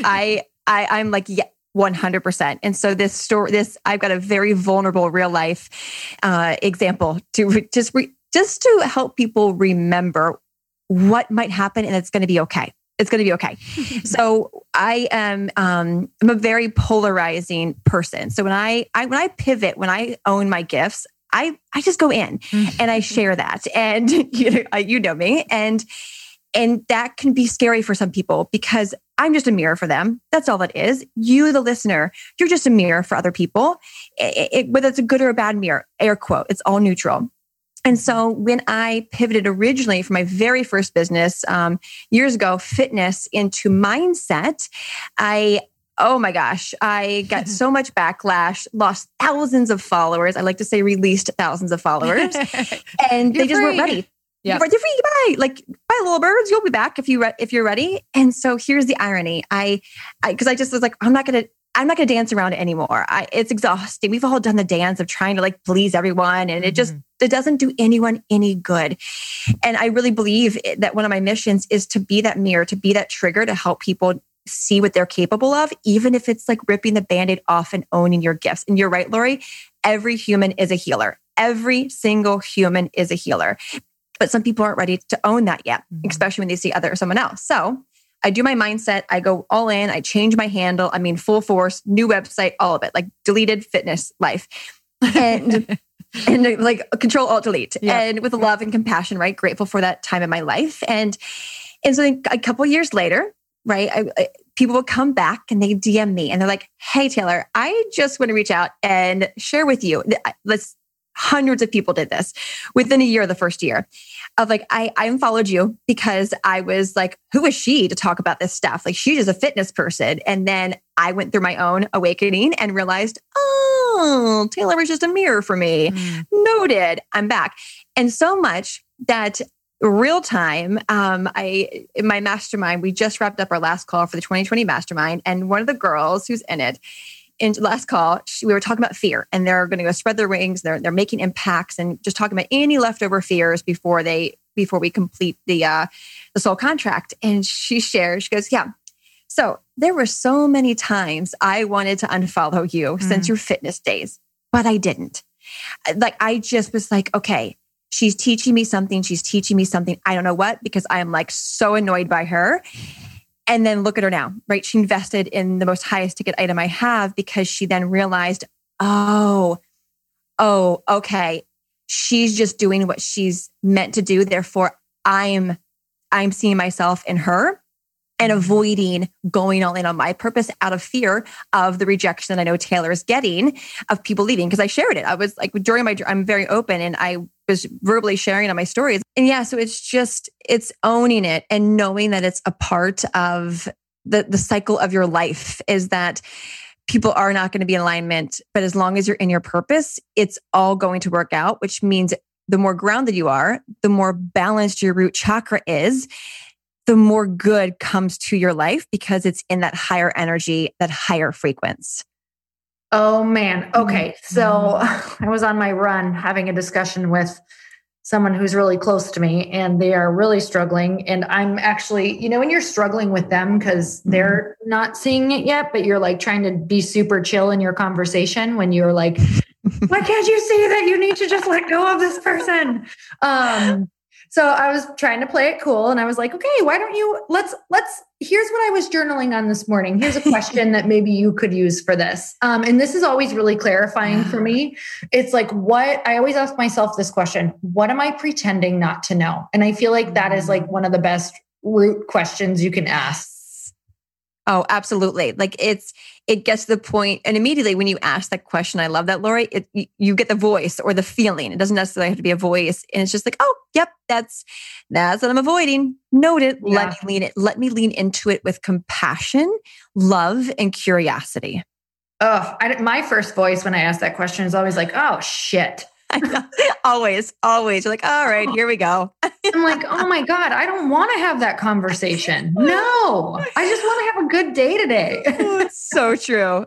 Speaker 2: 100%. And so I've got a very vulnerable real life example to just to help people remember what might happen, and it's going to be okay. It's going to be okay. So I am, I'm a very polarizing person. So when I pivot, when I own my gifts, I just go in and I share that, and you know me, and that can be scary for some people, because I'm just a mirror for them. That's all it is. You, the listener, you're just a mirror for other people. Whether it's a good or a bad mirror, air quote, it's all neutral. And so when I pivoted originally from my very first business years ago, fitness, into mindset, oh my gosh, I got so much backlash, lost thousands of followers. I like to say released thousands of followers, and they just weren't ready. Yeah, they're free. Bye. Bye, little birds. You'll be back if you're ready. And so here's the irony. Because I just was I'm not gonna dance around it anymore. It's exhausting. We've all done the dance of trying to please everyone, and it doesn't do anyone any good. And I really believe that one of my missions is to be that mirror, to be that trigger, to help people see what they're capable of, even if it's ripping the Band-Aid off and owning your gifts. And you're right, Lori, every human is a healer. Every single human is a healer. But some people aren't ready to own that yet, especially when they see someone else. So I do my mindset. I go all in. I change my handle. I mean, full force, new website, all of it, deleted fitness life. And control, alt, delete. Yeah. And with love and compassion, right? Grateful for that time in my life. And so a couple of years later, right, people will come back and they DM me and they're like, "Hey, Taylor, I just want to reach out and share with you." Hundreds of people did this within a year, the first year, of I unfollowed you because I was who is she to talk about this stuff? She's just a fitness person. And then I went through my own awakening and realized, oh, Taylor was just a mirror for me. Noted. I'm back. And so much that real time, in my mastermind, we just wrapped up our last call for the 2020 mastermind. And one of the girls who's in it, in last call, we were talking about fear, and they're going to go spread their wings. They're making impacts, and just talking about any leftover fears before we complete the soul contract. And she shares, she goes, "Yeah, so there were so many times I wanted to unfollow you since your fitness days, but I didn't. I just was okay, she's teaching me something. She's teaching me something. I don't know what, because I am so annoyed by her." And then look at her now, right? She invested in the most highest ticket item I have, because she then realized, oh, okay. she's just doing what she's meant to do. Therefore, I'm seeing myself in her and avoiding going all in on my purpose out of fear of the rejection that I know Taylor is getting of people leaving. Because I shared it. I was like, I'm very open and I was verbally sharing on my stories. And yeah, so it's owning it and knowing that it's a part of the cycle of your life, is that people are not going to be in alignment, but as long as you're in your purpose, it's all going to work out, which means the more grounded you are, the more balanced your root chakra is, the more good comes to your life because it's in that higher energy, that higher frequency.
Speaker 1: Oh man. Okay. So I was on my run having a discussion with someone who's really close to me and they are really struggling. And I'm actually, when you're struggling with them because they're not seeing it yet, but you're like trying to be super chill in your conversation when you're like, why can't you see that you need to just let go of this person? So I was trying to play it cool and I was like, okay, why don't you, here's what I was journaling on this morning. Here's a question that maybe you could use for this. And this is always really clarifying for me. It's like, I always ask myself this question, what am I pretending not to know? And I feel like that is like one of the best root questions you can ask.
Speaker 2: Oh, absolutely. Like it gets to the point, and immediately when you ask that question, I love that, Lori, you get the voice or the feeling. It doesn't necessarily have to be a voice. And it's just like, oh, yep, that's what I'm avoiding. Note it. Yeah. Let me lean into it with compassion, love, and curiosity.
Speaker 1: Oh, my first voice when I ask that question is always like, oh, shit.
Speaker 2: I know. Always. You're like, all right, here we go.
Speaker 1: I'm like, oh my God, I don't want to have that conversation. No, I just want to have a good day today.
Speaker 2: Oh, it's so true.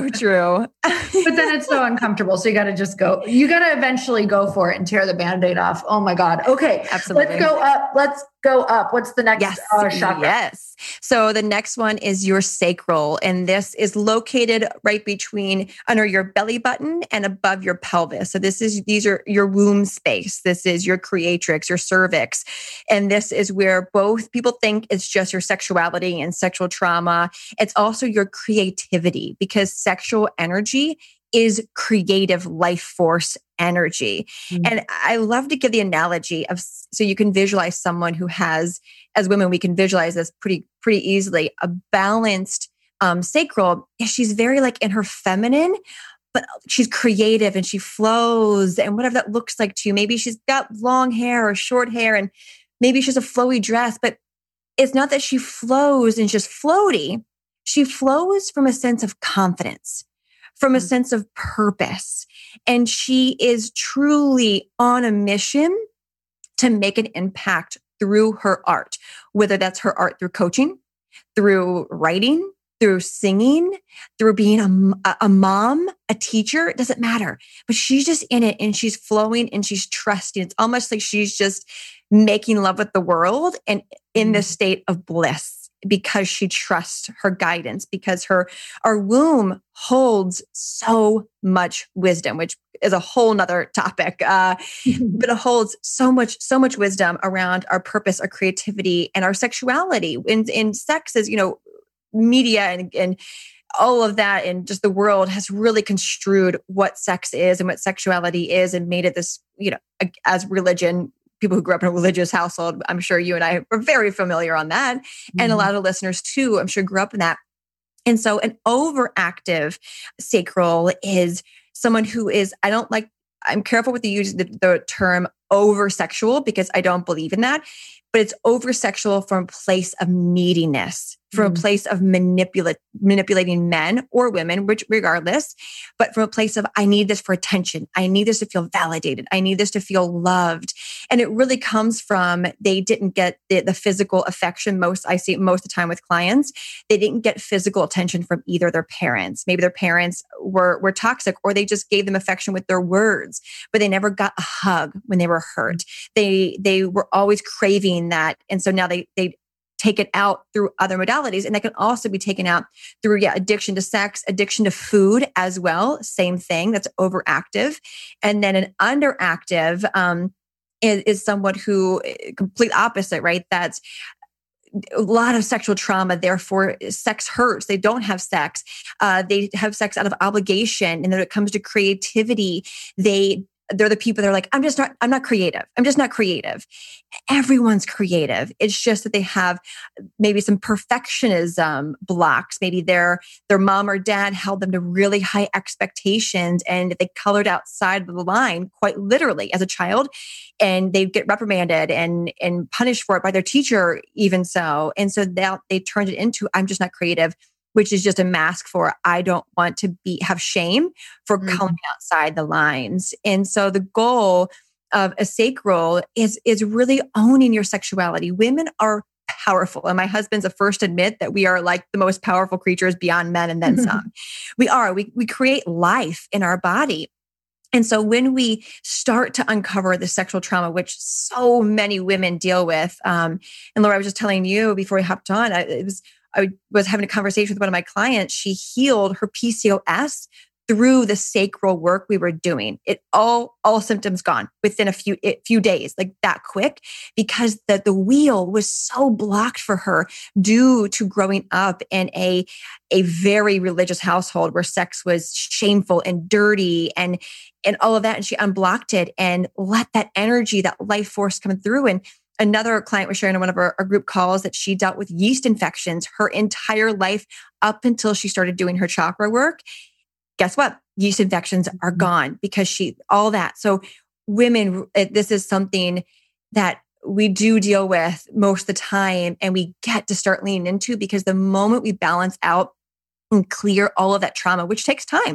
Speaker 1: But then it's so uncomfortable. So you got to just go. You got to eventually go for it and tear the Band-Aid off. Oh my God. Okay.
Speaker 2: Absolutely.
Speaker 1: Let's go up. What's the next chakra?
Speaker 2: Yes. So the next one is your sacral. And this is located right under your belly button and above your pelvis. So these are your womb space. This is your creatrix, your cervix. And this is where both people think it's just your sexuality and sexual trauma. It's also your creativity, because sexual energy is creative life force energy. Mm-hmm. And I love to give the analogy so you can visualize someone who has, as women, we can visualize this pretty easily, a balanced sacral. She's very like in her feminine, but she's creative and she flows and whatever that looks like to you. Maybe she's got long hair or short hair and maybe she's a flowy dress, but it's not that she flows and just floaty. She flows from a sense of confidence, from a sense of purpose. And she is truly on a mission to make an impact through her art, whether that's her art through coaching, through writing, through singing, through being a mom, a teacher. It doesn't matter. But she's just in it and she's flowing and she's trusting. It's almost like she's just making love with the world and in this state of bliss, because she trusts her guidance, because our womb holds so much wisdom, which is a whole nother topic. But it holds so much wisdom around our purpose, our creativity, and our sexuality. In sex, as media and all of that, and just the world has really construed what sex is and what sexuality is, and made it this, as religion. People who grew up in a religious household, I'm sure you and I are very familiar on that. Mm-hmm. And a lot of listeners too, I'm sure, grew up in that. And so an overactive sacral is someone who is, I'm careful with the term over-sexual, because I don't believe in that, but it's over-sexual from a place of neediness, from a place of manipulating men or women, which regardless, but from a place of, I need this for attention. I need this to feel validated. I need this to feel loved. And it really comes from, they didn't get the physical affection. I see most of the time with clients, they didn't get physical attention from either their parents. Maybe their parents were toxic, or they just gave them affection with their words, but they never got a hug when they were hurt. They were always craving that. And so now they take it out through other modalities. And that can also be taken out through, addiction to sex, addiction to food as well. Same thing. That's overactive. And then an underactive is someone who, complete opposite, right? That's a lot of sexual trauma. Therefore, sex hurts. They don't have sex. They have sex out of obligation. And then when it comes to creativity, they they're the people that are like, I'm not creative. I'm just not creative. Everyone's creative. It's just that they have maybe some perfectionism blocks. Maybe their mom or dad held them to really high expectations, and they colored outside of the line quite literally as a child, and they get reprimanded and punished for it by their teacher even so. And so they turned it into, I'm just not creative, which is just a mask for, I don't want to have shame for coloring outside the lines. And so the goal of a sacral is really owning your sexuality. Women are powerful. And my husband's the first to admit that we are like the most powerful creatures beyond men and then some. We are. We create life in our body. And so when we start to uncover the sexual trauma, which so many women deal with, and Laura, I was just telling you before we hopped on, I was having a conversation with one of my clients. She healed her PCOS through the sacral work we were doing. It all symptoms gone within a few days, like that quick, because the wheel was so blocked for her due to growing up in a very religious household where sex was shameful and dirty and all of that. And she unblocked it and let that energy, that life force come through. And another client was sharing on one of our group calls that she dealt with yeast infections her entire life up until she started doing her chakra work. Guess what? Yeast infections are gone because all that. So women, this is something that we do deal with most of the time, and we get to start leaning into, because the moment we balance out and clear all of that trauma, which takes time,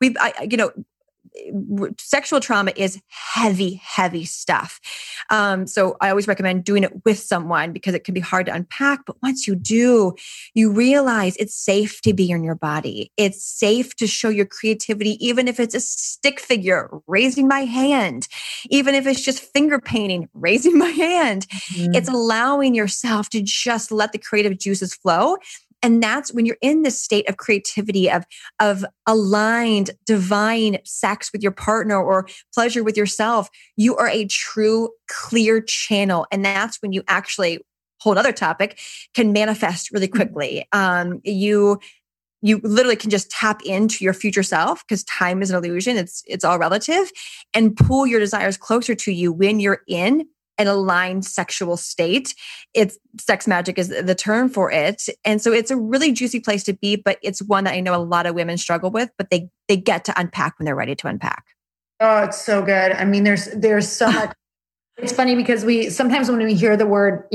Speaker 2: sexual trauma is heavy, heavy stuff. So I always recommend doing it with someone because it can be hard to unpack. But once you do, you realize it's safe to be in your body. It's safe to show your creativity, even if it's a stick figure, raising my hand, even if it's just finger painting, raising my hand. It's allowing yourself to just let the creative juices flow. And that's when you're in this state of creativity, of aligned, divine sex with your partner or pleasure with yourself. You are a true, clear channel. And that's when you actually, whole other topic, can manifest really quickly. You literally can just tap into your future self, because time is an illusion. It's all relative, and pull your desires closer to you when you're in an aligned sexual state. It's sex magic is the term for it. And so it's a really juicy place to be, but it's one that I know a lot of women struggle with, but they get to unpack when they're ready to unpack.
Speaker 3: Oh, it's so good. I mean, there's so much. It's funny because sometimes when we hear the word,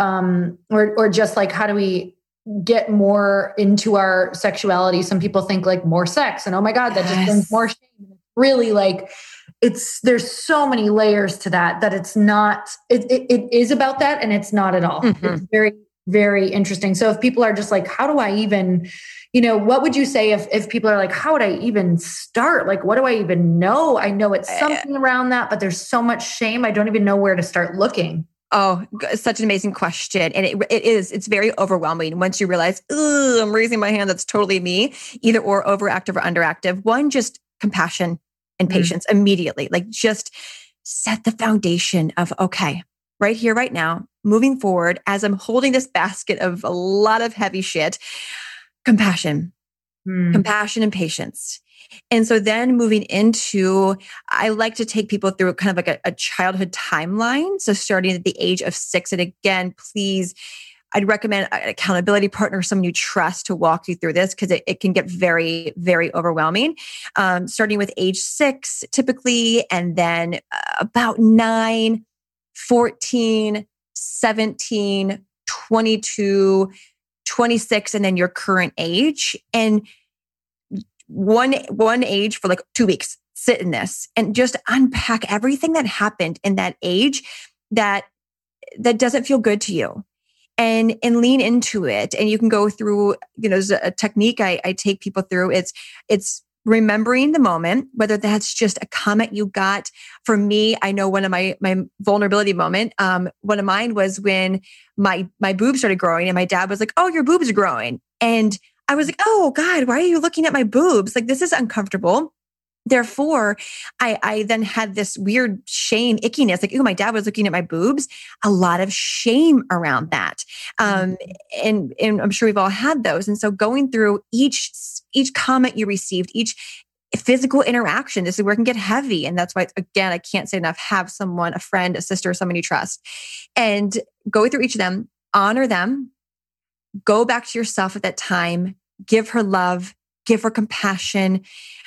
Speaker 3: or just like, how do we get more into our sexuality? Some people think like more sex, and oh my God, that just brings more shame. Really, like, there's so many layers to that it's not, it is about that, and it's not at all. It's very, very interesting. So if people are just like, how do I even, what would you say if people are like, how would I even start? Like, what do I even know? I know it's something around that, but there's so much shame. I don't even know where to start looking.
Speaker 2: Oh, such an amazing question. And it's very overwhelming once you realize, I'm raising my hand. That's totally me, either or overactive or underactive. One, just compassion and patience immediately. Like, just set the foundation of, okay, right here, right now, moving forward, as I'm holding this basket of a lot of heavy shit, compassion and patience. And so then moving into, I like to take people through kind of like a childhood timeline. So starting at the age of 6, and again, please, I'd recommend an accountability partner, someone you trust, to walk you through this, because it can get very, very overwhelming. Starting with age 6, typically, and then about 9, 14, 17, 22, 26, and then your current age. And one age for like 2 weeks, sit in this and just unpack everything that happened in that age that doesn't feel good to you. And lean into it. And you can go through, there's a technique I take people through. It's remembering the moment, whether that's just a comment you got. For me, I know one of my vulnerability moment, one of mine was when my boobs started growing, and my dad was like, "Oh, your boobs are growing." And I was like, "Oh God, why are you looking at my boobs? Like, this is uncomfortable." Therefore, I then had this weird shame, ickiness, like, "Ooh, my dad was looking at my boobs." A lot of shame around that. And I'm sure we've all had those. And so going through each comment you received, each physical interaction. This is where it can get heavy. And that's why, again, I can't say enough, have someone, a friend, a sister, someone you trust, and go through each of them, honor them, go back to yourself at that time, give her love, give her compassion,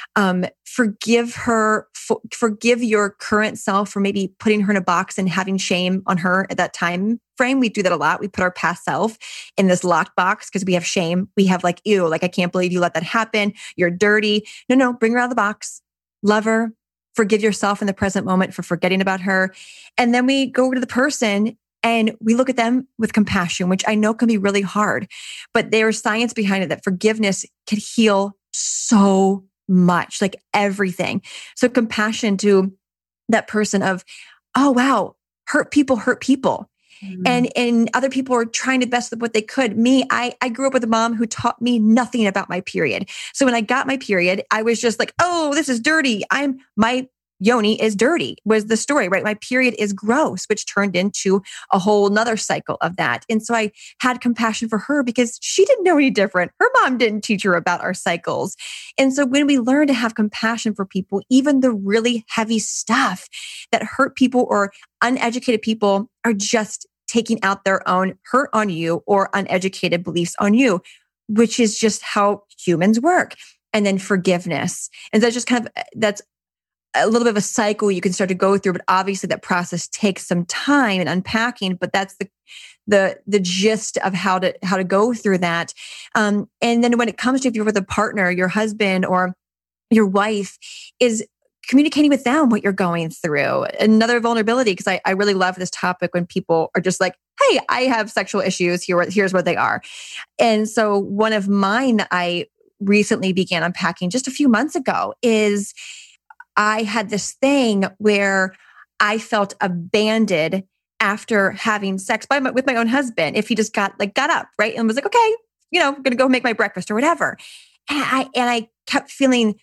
Speaker 2: forgive her, forgive your current self for maybe putting her in a box and having shame on her at that time frame. We do that a lot. We put our past self in this locked box because we have shame. We have like, ew, like, I can't believe you let that happen. You're dirty. No, bring her out of the box. Love her. Forgive yourself in the present moment for forgetting about her. And then we go over to the person and we look at them with compassion, which I know can be really hard, but there's science behind it that forgiveness can heal so much, like everything. So compassion to that person of, oh, wow, hurt people hurt people. Mm-hmm. And other people are trying to best with what they could. Me, I grew up with a mom who taught me nothing about my period. So when I got my period, I was just like, oh, this is dirty. My yoni is dirty was the story, right? My period is gross, which turned into a whole nother cycle of that. And so I had compassion for her because she didn't know any different. Her mom didn't teach her about our cycles. And so when we learn to have compassion for people, even the really heavy stuff that hurt people or uneducated people are just taking out their own hurt on you or uneducated beliefs on you, which is just how humans work. And then forgiveness. And that's just that's a little bit of a cycle you can start to go through, but obviously that process takes some time and unpacking, but that's the gist of how to go through that. And then when it comes to, if you're with a partner, your husband or your wife, is communicating with them what you're going through. Another vulnerability, because I really love this topic when people are just like, hey, I have sexual issues. Here's what they are. And so one of mine I recently began unpacking just a few months ago is I had this thing where I felt abandoned after having sex with my own husband. If he just got up, right? And was like, okay, I'm going to go make my breakfast or whatever. And I kept feeling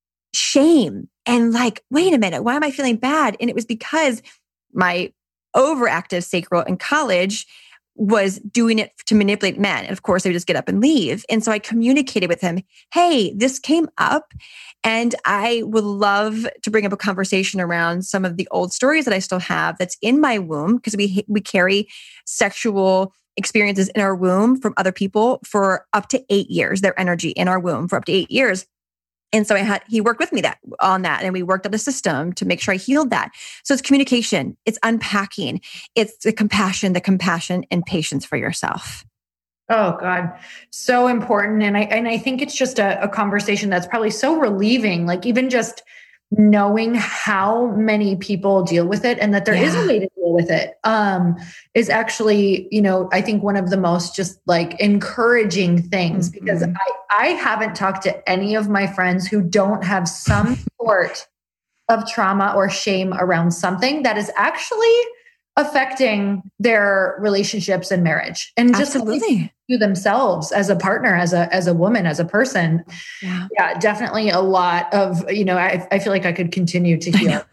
Speaker 2: shame and like, wait a minute, why am I feeling bad? And it was because my overactive sacral in college was doing it to manipulate men. And of course, they would just get up and leave. And so I communicated with him, hey, this came up and I would love to bring up a conversation around some of the old stories that I still have that's in my womb, because we carry sexual experiences in our womb from other people for up to 8 years, their energy in our womb for up to 8 years. And so he worked with me on that. And we worked out a system to make sure I healed that. So it's communication, it's unpacking, it's the compassion and patience for yourself.
Speaker 3: Oh God, so important. And I think it's just a conversation that's probably so relieving, like even just knowing how many people deal with it and that there is a way to deal with it is actually, I think one of the most just like encouraging things, because I haven't talked to any of my friends who don't have some sort of trauma or shame around something that is actually affecting their relationships and marriage, and just to themselves as a partner, as a woman, as a person. Yeah, definitely a lot of, I feel like I could continue to heal.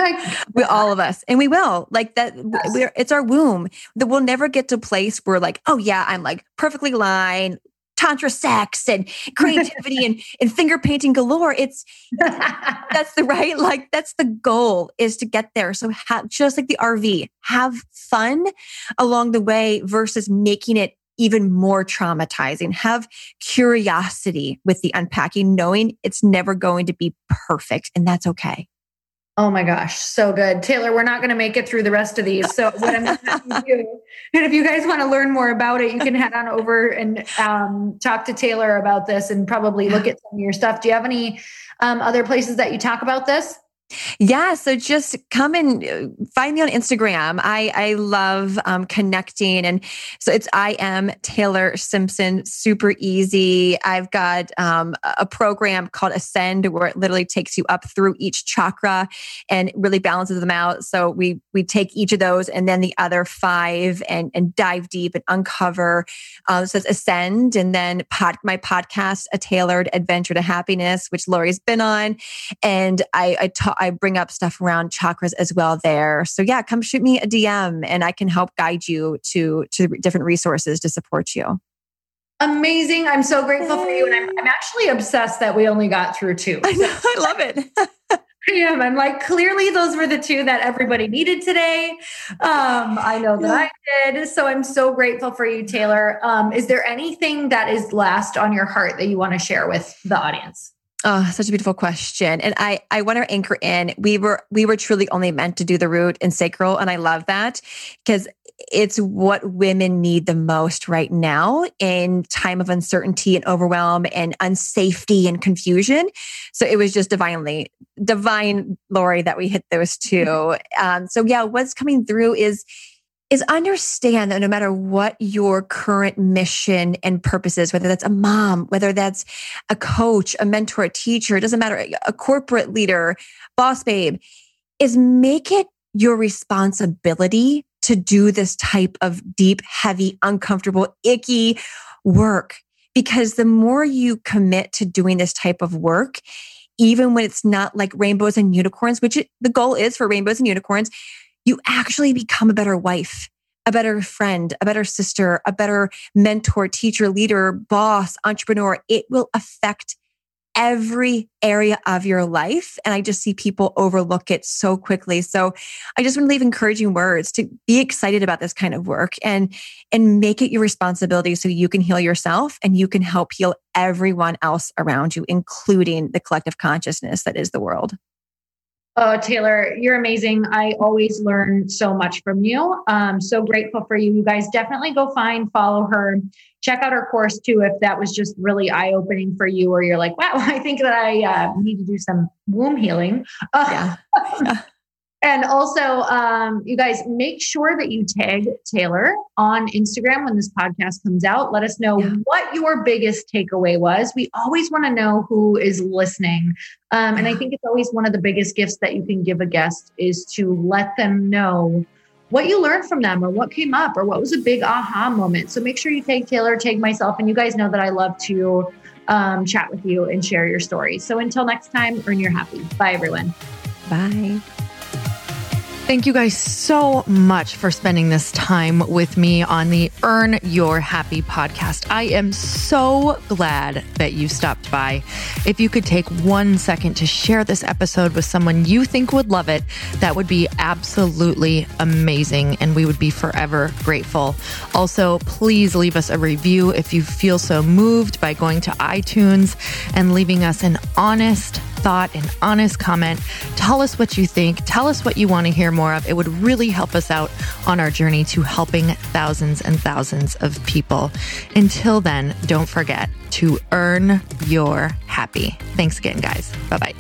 Speaker 2: All of us, and we will, like that. Yes. It's our womb that we'll never get to a place where like, oh yeah, I'm like perfectly lined, tantra sex and creativity and finger painting galore. That's the goal, is to get there. So just like the RV, have fun along the way versus making it even more traumatizing. Have curiosity with the unpacking, knowing it's never going to be perfect, and that's okay.
Speaker 3: Oh my gosh, so good. Taylor, we're not going to make it through the rest of these. So what I'm going to do, and if you guys want to learn more about it, you can head on over and talk to Taylor about this and probably look at some of your stuff. Do you have any other places that you talk about this?
Speaker 2: Yeah. So just come and find me on Instagram. I love connecting. And so I am Taylor Simpson, super easy. I've got a program called Ascend where it literally takes you up through each chakra and really balances them out. So we take each of those and then the other 5 and dive deep and uncover. So it's Ascend, and then my podcast, A Tailored Adventure to Happiness, which Lori's been on. And I bring up stuff around chakras as well there. So yeah, come shoot me a DM and I can help guide you to different resources to support you.
Speaker 3: Amazing. I'm so grateful for you. And I'm actually obsessed that we only got through 2.
Speaker 2: I know. I love it.
Speaker 3: I am. I'm like, clearly those were the 2 that everybody needed today. I know that I did. So I'm so grateful for you, Taylor. Is there anything that is last on your heart that you want to share with the audience?
Speaker 2: Oh, such a beautiful question. And I want to anchor in. We were truly only meant to do the root and sacral. And I love that because it's what women need the most right now in time of uncertainty and overwhelm and unsafety and confusion. So it was just divine, Lori, that we hit those 2. So yeah, what's coming through is understand that no matter what your current mission and purpose is, whether that's a mom, whether that's a coach, a mentor, a teacher, it doesn't matter, a corporate leader, boss babe, is make it your responsibility to do this type of deep, heavy, uncomfortable, icky work. Because the more you commit to doing this type of work, even when it's not like rainbows and unicorns, which the goal is for rainbows and unicorns, you actually become a better wife, a better friend, a better sister, a better mentor, teacher, leader, boss, entrepreneur. It will affect every area of your life. And I just see people overlook it so quickly. So I just want to leave encouraging words to be excited about this kind of work and make it your responsibility so you can heal yourself and you can help heal everyone else around you, including the collective consciousness that is the world.
Speaker 3: Oh, Taylor, you're amazing. I always learn so much from you. So grateful for you. You guys definitely go follow her. Check out her course too, if that was just really eye-opening for you, or you're like, wow, I think that I need to do some womb healing.
Speaker 2: Yeah.
Speaker 3: And also, you guys make sure that you tag Taylor on Instagram when this podcast comes out. Let us know what your biggest takeaway was. We always want to know who is listening. And I think it's always one of the biggest gifts that you can give a guest is to let them know what you learned from them or what came up or what was a big aha moment. So make sure you tag Taylor, tag myself. And you guys know that I love to chat with you and share your stories. So until next time, earn your happy. Bye, everyone.
Speaker 2: Bye.
Speaker 1: Thank you guys so much for spending this time with me on the Earn Your Happy podcast. I am so glad that you stopped by. If you could take 1 second to share this episode with someone you think would love it, that would be absolutely amazing, and we would be forever grateful. Also, please leave us a review if you feel so moved by going to iTunes and leaving us an honest thought, an honest comment. Tell us what you think. Tell us what you want to hear more of. It would really help us out on our journey to helping thousands and thousands of people. Until then, don't forget to earn your happy. Thanks again, guys. Bye-bye.